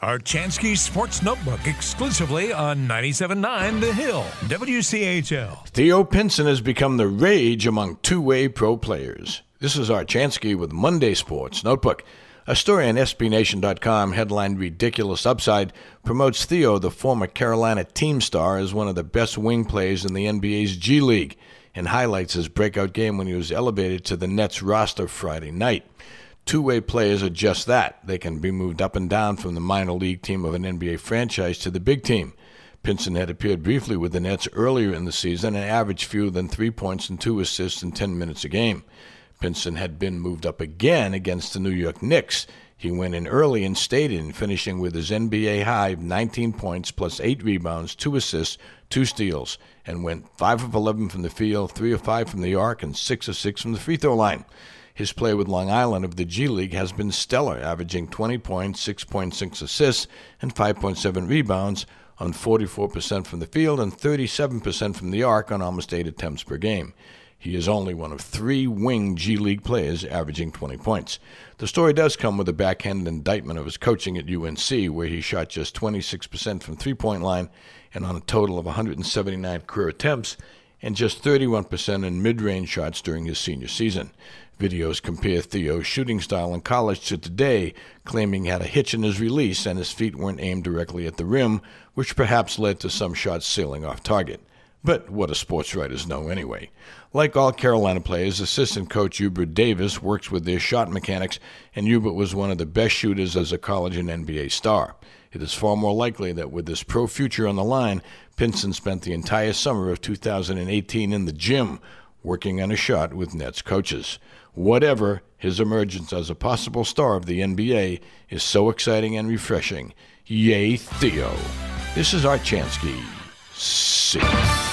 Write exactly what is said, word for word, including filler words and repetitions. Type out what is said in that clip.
Archansky Sports Notebook exclusively on ninety-seven point nine The Hill, W C H L. Theo Pinson has become the rage among two-way pro players. This is Archansky with Monday Sports Notebook. A story on S B Nation dot com headlined Ridiculous Upside promotes Theo, the former Carolina team star, as one of the best wing players in the N B A's G League, and highlights his breakout game when he was elevated to the Nets roster Friday night. Two-way players are just that. They can be moved up and down from the minor league team of an N B A franchise to the big team. Pinson had appeared briefly with the Nets earlier in the season and averaged fewer than three points and two assists in ten minutes a game. Pinson had been moved up again against the New York Knicks. He went in early and stayed in, finishing with his N B A high of nineteen points plus eight rebounds, two assists, two steals, and went five of eleven from the field, three of five from the arc, and six of six from the free throw line. His play with Long Island of the G League has been stellar, averaging twenty points, six point six assists, and five point seven rebounds on forty-four percent from the field and thirty-seven percent from the arc on almost eight attempts per game. He is only one of three wing G League players averaging twenty points. The story does come with a backhanded indictment of his coaching at U N C, where he shot just twenty-six percent from three-point line and on a total of one hundred seventy-nine career attempts, and just thirty-one percent in mid-range shots during his senior season. Videos compare Theo's shooting style in college to today, claiming he had a hitch in his release and his feet weren't aimed directly at the rim, which perhaps led to some shots sailing off target. But what do sports writers know anyway? Like all Carolina players, assistant coach Hubert Davis works with their shot mechanics, and Hubert was one of the best shooters as a college and N B A star. It is far more likely that with this pro future on the line, Pinson spent the entire summer of two thousand eighteen in the gym, working on a shot with Nets coaches. Whatever, his emergence as a possible star of the N B A is so exciting and refreshing. Yay, Theo. This is Archansky. See you.